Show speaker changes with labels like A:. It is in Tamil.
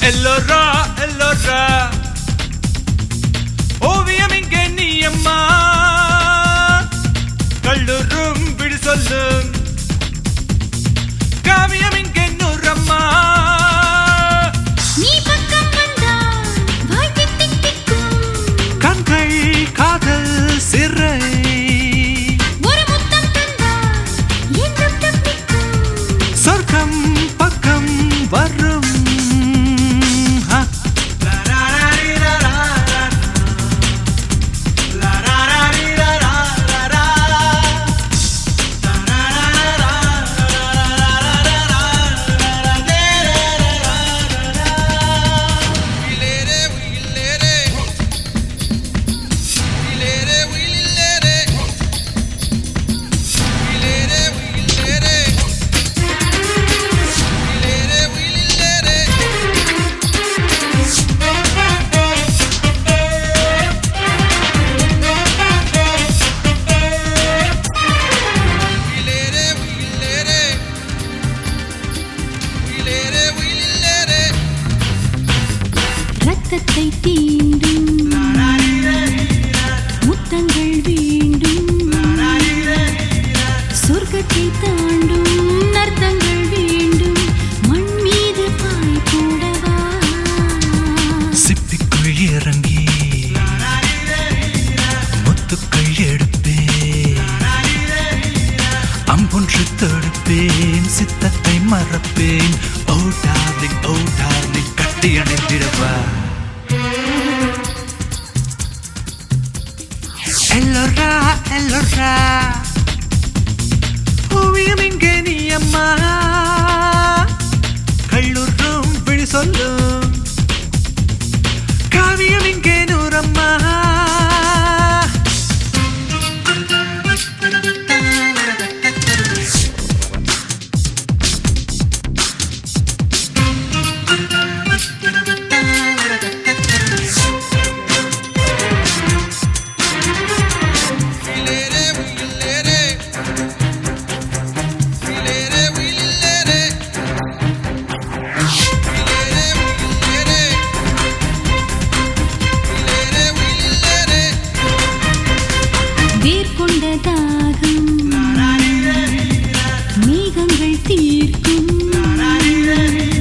A: எல்லோரா எல்லோரா ஓவியம் இங்கே நீ அம்மா கல்லூரும் விடு சொல்லும் காவியம் இங்கே நூறம்மா
B: நீ பக்கம் வந்தால் வாய் திக் திக்கும்
A: கண்கள் காதல் சிறை
B: ஒரு முத்தம் தந்தால் எங்கும் தப்பிக்கும்
A: சொர்க்கம் பக்கம் வரும்
B: ரத்தத்தை தீண்டும் முத்தங்கள் வேண்டும் சொர்க்கத்தை தாண்டும் அர்த்தங்கள் வேண்டும் மண் மீது பாய் போடவா
A: சிப்பிக்குள் இறங்கி முத்துக்கள் எடுப்பேன் அம்பொன்று தொடுப்பேன் சித்தத்தை மறப்பேன் ஓ டார்லிங் கட்டி அணைத்திடவா எல்லோரா எல்லோரா ஓவியம் இங்கே நீ அம்மா கல்லூரும் விழி சொல்லும் காவியம் இங்கே நூறம்மா
B: வேர்கொண்ட தாகம் மேகங்கள் தீர்க்கும்